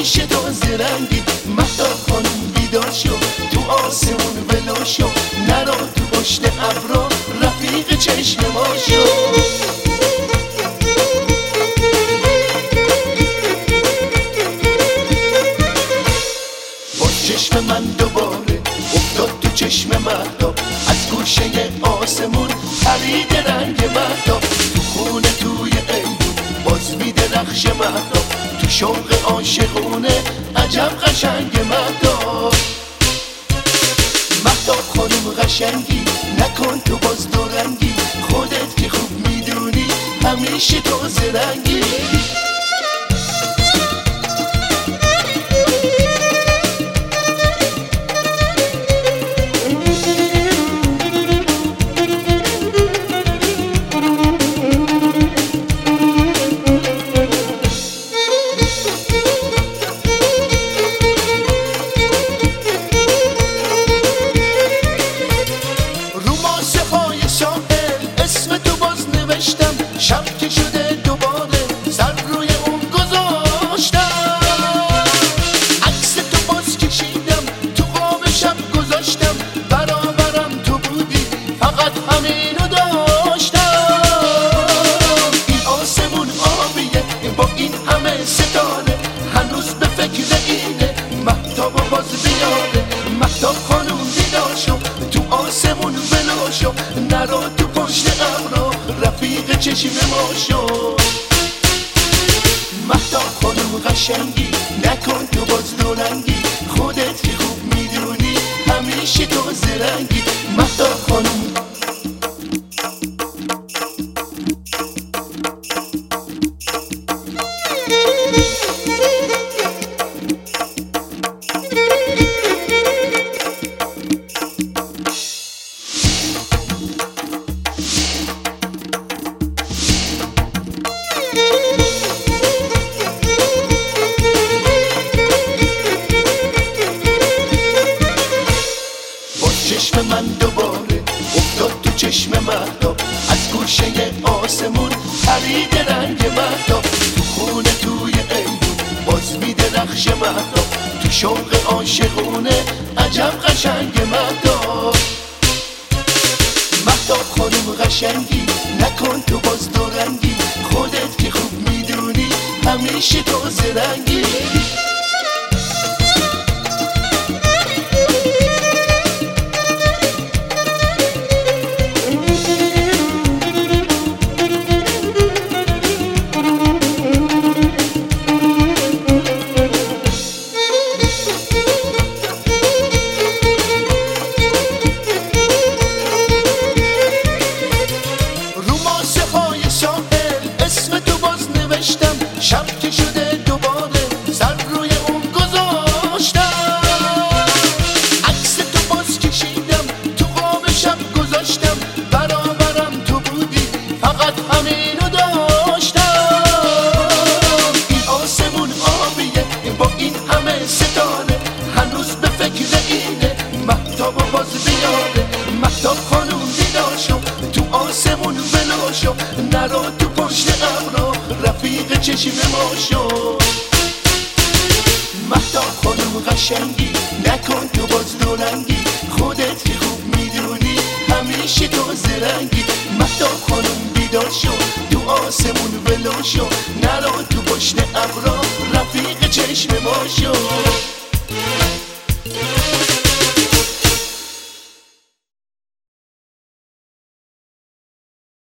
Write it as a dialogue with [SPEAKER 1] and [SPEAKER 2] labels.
[SPEAKER 1] همیشه تو زرنگی. مهتاب خانم بیدار شو، تو آسمون ولو شو، نرو تو پشت ابرا، رفیق چشم ما شو. چشم من دوباره افتاد تو چشم مهتاب، از گوشه آسمون پرید رنگ مهتاب. تو خونه توی ایدون باز میدرخش مهتاب، تو شوق عاشقونه عجب قشنگ مهتاب. مهتاب خانم قشنگی، نکن تو باز دورنگی، خودت که خوب میدونی همیشه تو زرنگی. شب که شده دوباره سر روی اون گذاشتم، عکس تو باز کشیدم تو خواب شب گذاشتم، برابرم تو بودی فقط همینو داشتم. این آسمون آبیه با این همه ستاره، هنوز به فکر اینه مهتاب باز بیاره. مهتاب خانوم بیدار شو، تو آسمون ولو شو، نرو تو پشت ابرا، رفیق چشم ما شو. مهتاب خانم قشنگی، نکن تو باز دورنگی، خودت که خوب میدونی همیشه تو زرنگی. مهتاب خانم چشم من دوباره افتاد تو چشم مهتاب، از گوشه آسمون پرید رنگ مهتاب. تو خونه توی ایدون باز میدرخش مهتاب، تو شوق عاشقونه عجب قشنگ مهتاب. مهتاب خانم قشنگی، نکن تو باز دورنگی، خودت که خوب میدونی همیشه تو زرنگی. شب که شده دوباره سر روی اون گذاشتم، عکس تو باز کشیدم تو خواب شب گذاشتم، برابرم تو بودی فقط همینو داشتم. این آسمون آبیه با این همه ستاره، هنوز به فکر اینه مهتاب باز بیاره. مهتاب خانوم بیدار شو، تو آسمون ولو شو، نرو تو پشت ابرا، رفیق چشم ما شو. مهتاب خانم قشنگی، نکن تو باز دورنگی، خودت که خوب میدونی همیشه تو زرنگی. مهتاب خانم بیدار شو، تو آسمون ولو شو، نرو تو پشت ابرا، رفیق چشم ما شو.